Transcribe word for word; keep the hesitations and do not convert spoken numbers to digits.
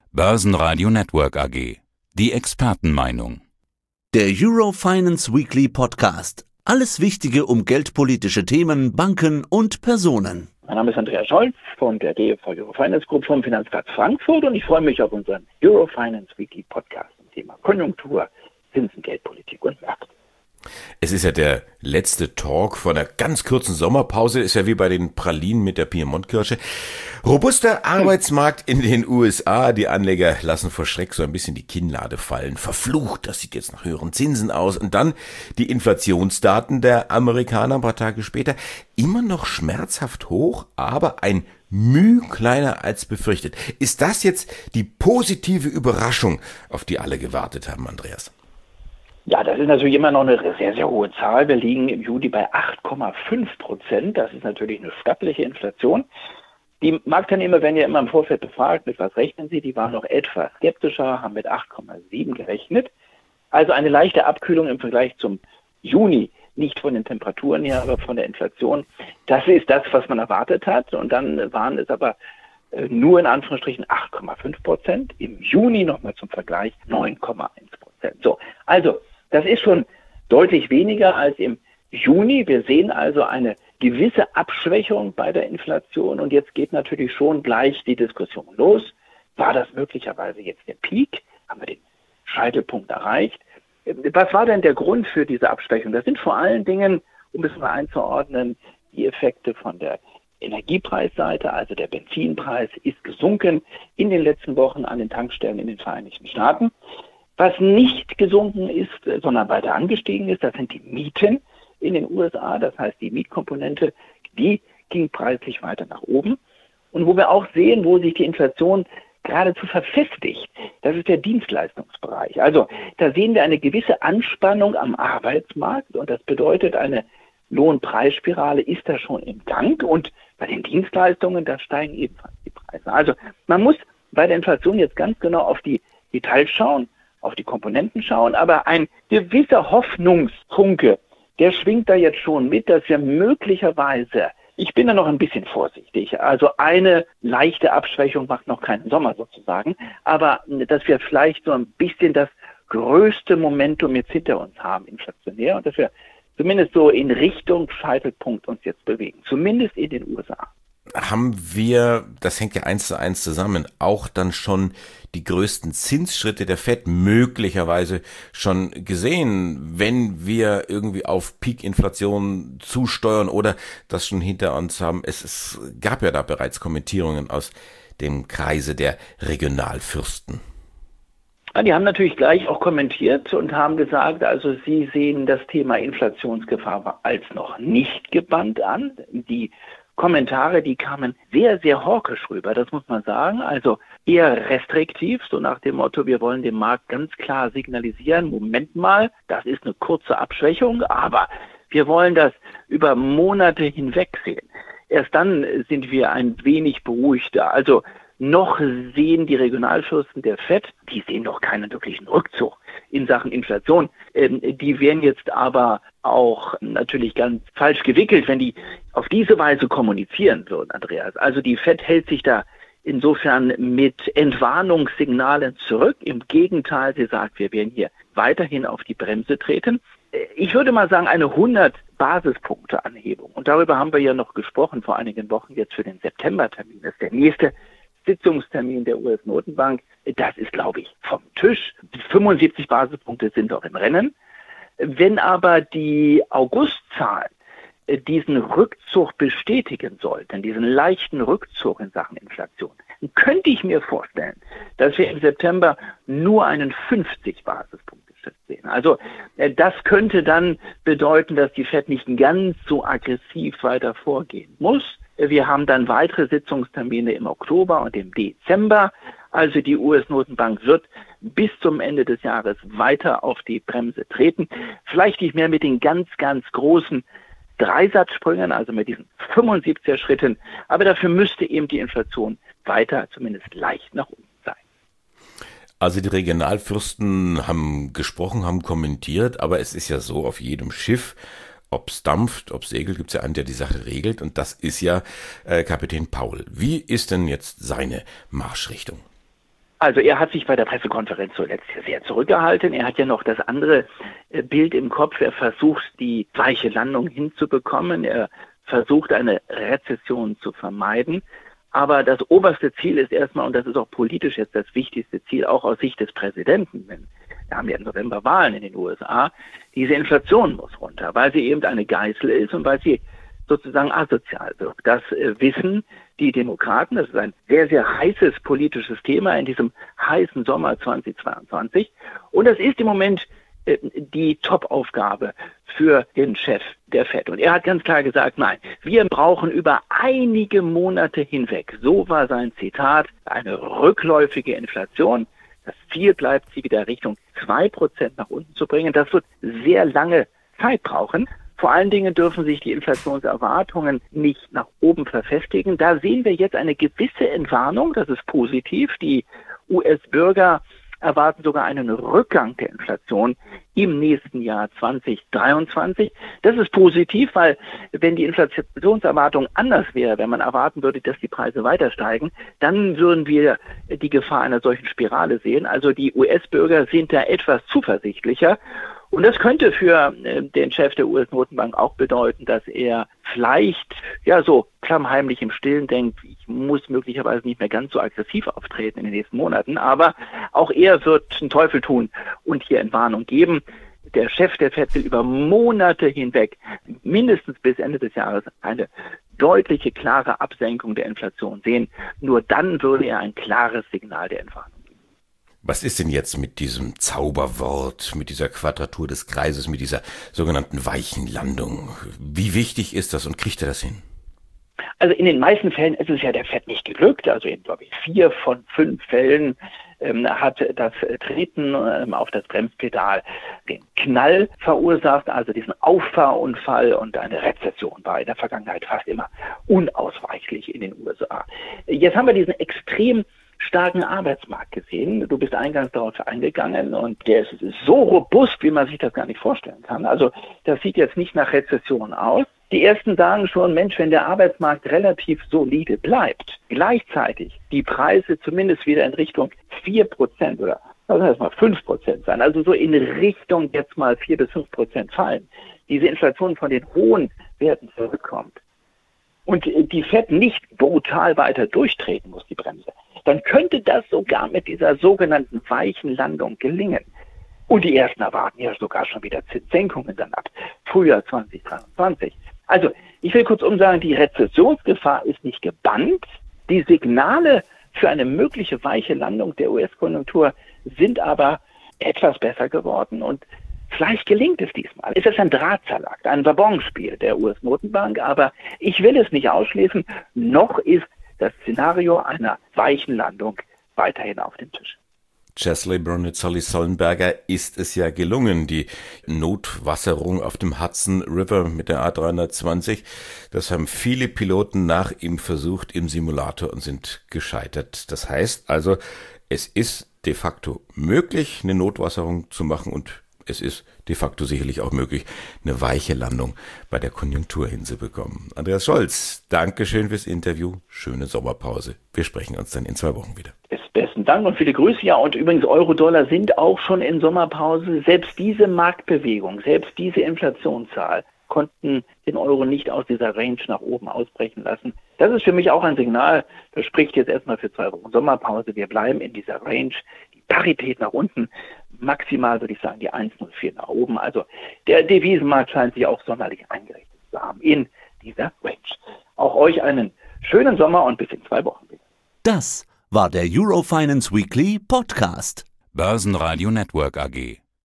Börsenradio Network A G. Die Expertenmeinung. Der Eurofinance Weekly Podcast. Alles Wichtige um geldpolitische Themen, Banken und Personen. Mein Name ist Andreas Scholz von der D F V Eurofinance Group vom Finanzplatz Frankfurt und ich freue mich auf unseren Eurofinance Weekly Podcast zum Thema Konjunktur, Zinsen, Geldpolitik und Märkte. Es ist ja der letzte Talk vor einer ganz kurzen Sommerpause, ist ja wie bei den Pralinen mit der Piemont-Kirsche. Robuster Arbeitsmarkt in den U S A, die Anleger lassen vor Schreck so ein bisschen die Kinnlade fallen. Verflucht, das sieht jetzt nach höheren Zinsen aus. Und dann die Inflationsdaten der Amerikaner ein paar Tage später, immer noch schmerzhaft hoch, aber ein Müh kleiner als befürchtet. Ist das jetzt die positive Überraschung, auf die alle gewartet haben, Andreas? Ja, das ist natürlich immer noch eine sehr, sehr hohe Zahl. Wir liegen im Juli bei acht Komma fünf Prozent. Das ist natürlich eine stattliche Inflation. Die Marktteilnehmer werden ja immer im Vorfeld befragt, mit was rechnen sie? Die waren noch etwas skeptischer, haben mit acht Komma sieben gerechnet. Also eine leichte Abkühlung im Vergleich zum Juni. Nicht von den Temperaturen her, aber von der Inflation. Das ist das, was man erwartet hat. Und dann waren es aber nur in Anführungsstrichen acht Komma fünf Prozent. Im Juni nochmal zum Vergleich neun Komma eins Prozent. So, also das ist schon deutlich weniger als im Juni. Wir sehen also eine gewisse Abschwächung bei der Inflation. Und jetzt geht natürlich schon gleich die Diskussion los. War das möglicherweise jetzt der Peak? Haben wir den Scheitelpunkt erreicht? Was war denn der Grund für diese Abschwächung? Das sind vor allen Dingen, um es mal einzuordnen, die Effekte von der Energiepreisseite. Also der Benzinpreis ist gesunken in den letzten Wochen an den Tankstellen in den Vereinigten Staaten. Was nicht gesunken ist, sondern weiter angestiegen ist, das sind die Mieten in den U S A. Das heißt, die Mietkomponente, die ging preislich weiter nach oben. Und wo wir auch sehen, wo sich die Inflation geradezu verfestigt, das ist der Dienstleistungsbereich. Also da sehen wir eine gewisse Anspannung am Arbeitsmarkt und das bedeutet, eine Lohnpreisspirale ist da schon im Gang. Und bei den Dienstleistungen, da steigen ebenfalls die Preise. Also man muss bei der Inflation jetzt ganz genau auf die Details schauen, auf die Komponenten schauen, aber ein gewisser Hoffnungsfunke, der schwingt da jetzt schon mit, dass wir möglicherweise, ich bin da noch ein bisschen vorsichtig, also eine leichte Abschwächung macht noch keinen Sommer sozusagen, aber dass wir vielleicht so ein bisschen das größte Momentum jetzt hinter uns haben, inflationär, und dass wir zumindest so in Richtung Scheitelpunkt uns jetzt bewegen, zumindest in den U S A. Haben wir, das hängt ja eins zu eins zusammen, auch dann schon die größten Zinsschritte der Fed möglicherweise schon gesehen, wenn wir irgendwie auf Peak-Inflation zusteuern oder das schon hinter uns haben? Es, es gab ja da bereits Kommentierungen aus dem Kreise der Regionalfürsten. Die haben natürlich gleich auch kommentiert und haben gesagt, also sie sehen das Thema Inflationsgefahr als noch nicht gebannt an. Die Kommentare, die kamen sehr, sehr hawkisch rüber, das muss man sagen, also eher restriktiv, so nach dem Motto, wir wollen dem Markt ganz klar signalisieren, Moment mal, das ist eine kurze Abschwächung, aber wir wollen das über Monate hinweg sehen. Erst dann sind wir ein wenig beruhigter, also noch sehen die Regionalfürsten der Fed, die sehen noch keinen wirklichen Rückzug in Sachen Inflation. Ähm, die wären jetzt aber auch natürlich ganz falsch gewickelt, wenn die auf diese Weise kommunizieren würden, Andreas. Also die Fed hält sich da insofern mit Entwarnungssignalen zurück. Im Gegenteil, sie sagt, wir werden hier weiterhin auf die Bremse treten. Ich würde mal sagen, eine hundert Basispunkte Anhebung. Und darüber haben wir ja noch gesprochen vor einigen Wochen jetzt für den Septembertermin. Das ist der nächste Sitzungstermin der U S-Notenbank, das ist, glaube ich, vom Tisch. fünfundsiebzig Basispunkte sind doch im Rennen. Wenn aber die Augustzahlen diesen Rückzug bestätigen sollten, diesen leichten Rückzug in Sachen Inflation, dann könnte ich mir vorstellen, dass wir im September nur einen fünfzig Basispunkte Schritt sehen. Also das könnte dann bedeuten, dass die Fed nicht ganz so aggressiv weiter vorgehen muss. Wir haben dann weitere Sitzungstermine im Oktober und im Dezember. Also die U S-Notenbank wird bis zum Ende des Jahres weiter auf die Bremse treten. Vielleicht nicht mehr mit den ganz, ganz großen Dreisatzsprüngen, also mit diesen fünfundsiebziger Schritten. Aber dafür müsste eben die Inflation weiter zumindest leicht nach unten sein. Also die Regionalfürsten haben gesprochen, haben kommentiert, aber es ist ja so, auf jedem Schiff, ob es dampft, ob es segelt, gibt es ja einen, der die Sache regelt, und das ist ja äh, Kapitän Powell. Wie ist denn jetzt seine Marschrichtung? Also er hat sich bei der Pressekonferenz zuletzt sehr zurückgehalten. Er hat ja noch das andere Bild im Kopf. Er versucht, die weiche Landung hinzubekommen. Er versucht, eine Rezession zu vermeiden. Aber das oberste Ziel ist erstmal, und das ist auch politisch jetzt das wichtigste Ziel, auch aus Sicht des Präsidenten, denn wir haben ja im November Wahlen in den U S A, diese Inflation muss runter, weil sie eben eine Geißel ist und weil sie sozusagen asozial wird. Das äh, wissen die Demokraten. Das ist ein sehr, sehr heißes politisches Thema in diesem heißen Sommer zweitausendzweiundzwanzig. Und das ist im Moment äh, die Top-Aufgabe für den Chef der Fed. Und er hat ganz klar gesagt, nein, wir brauchen über einige Monate hinweg, so war sein Zitat, eine rückläufige Inflation. Das Ziel bleibt, sie wieder Richtung zwei Prozent nach unten zu bringen. Das wird sehr lange Zeit brauchen. Vor allen Dingen dürfen sich die Inflationserwartungen nicht nach oben verfestigen. Da sehen wir jetzt eine gewisse Entwarnung. Das ist positiv. Die U S-Bürger erwarten sogar einen Rückgang der Inflation im nächsten Jahr zweitausenddreiundzwanzig. Das ist positiv, weil wenn die Inflationserwartung anders wäre, wenn man erwarten würde, dass die Preise weiter steigen, dann würden wir die Gefahr einer solchen Spirale sehen. Also die U S-Bürger sind da etwas zuversichtlicher. Und das könnte für äh, den Chef der U S-Notenbank auch bedeuten, dass er vielleicht, ja, so klammheimlich im Stillen denkt, ich muss möglicherweise nicht mehr ganz so aggressiv auftreten in den nächsten Monaten, aber auch er wird den Teufel tun und hier Entwarnung geben. Der Chef der Fed will über Monate hinweg, mindestens bis Ende des Jahres, eine deutliche, klare Absenkung der Inflation sehen. Nur dann würde er ein klares Signal der Entwarnung. Was ist denn jetzt mit diesem Zauberwort, mit dieser Quadratur des Kreises, mit dieser sogenannten weichen Landung? Wie wichtig ist das und kriegt er das hin? Also in den meisten Fällen ist es ja der Fed nicht geglückt. Also in, glaube ich, vier von fünf Fällen ähm, hat das Treten ähm, auf das Bremspedal den Knall verursacht, also diesen Auffahrunfall, und eine Rezession war in der Vergangenheit fast immer unausweichlich in den U S A. Jetzt haben wir diesen extrem starken Arbeitsmarkt gesehen. Du bist eingangs darauf eingegangen und der ist so robust, wie man sich das gar nicht vorstellen kann. Also das sieht jetzt nicht nach Rezession aus. Die ersten sagen schon, Mensch, wenn der Arbeitsmarkt relativ solide bleibt, gleichzeitig die Preise zumindest wieder in Richtung vier Prozent oder lass uns mal fünf Prozent sein, also so in Richtung jetzt mal vier bis fünf Prozent fallen, diese Inflation von den hohen Werten zurückkommt und die Fed nicht brutal weiter durchtreten muss, die Bremse, dann könnte das sogar mit dieser sogenannten weichen Landung gelingen. Und die ersten erwarten ja sogar schon wieder Zinssenkungen dann ab Frühjahr zweitausenddreiundzwanzig. Also, ich will kurzum sagen, die Rezessionsgefahr ist nicht gebannt. Die Signale für eine mögliche weiche Landung der U S-Konjunktur sind aber etwas besser geworden und vielleicht gelingt es diesmal. Es ist ein Drahtseilakt, ein Wabonspiel der U S-Notenbank, aber ich will es nicht ausschließen. Noch ist das Szenario einer weichen Landung weiterhin auf dem Tisch. Chesley Bronitzolli-Sollenberger ist es ja gelungen, die Notwasserung auf dem Hudson River mit der A dreihundertzwanzig. Das haben viele Piloten nach ihm versucht im Simulator und sind gescheitert. Das heißt also, es ist de facto möglich, eine Notwasserung zu machen, und es ist de facto sicherlich auch möglich, eine weiche Landung bei der Konjunktur hinzubekommen. Andreas Scholz, Dankeschön fürs Interview. Schöne Sommerpause. Wir sprechen uns dann in zwei Wochen wieder. Besten Dank und viele Grüße. Ja, und übrigens, Euro-Dollar sind auch schon in Sommerpause. Selbst diese Marktbewegung, selbst diese Inflationszahl konnten den Euro nicht aus dieser Range nach oben ausbrechen lassen. Das ist für mich auch ein Signal. Das spricht jetzt erstmal für zwei Wochen Sommerpause. Wir bleiben in dieser Range. Die Parität nach unten, maximal würde ich sagen die eins Komma null vier nach oben. Also der Devisenmarkt scheint sich auch sonderlich eingerichtet zu haben in dieser Range. Auch euch einen schönen Sommer und bis in zwei Wochen wieder. Das war der Eurofinance Weekly Podcast. Börsenradio Network A G.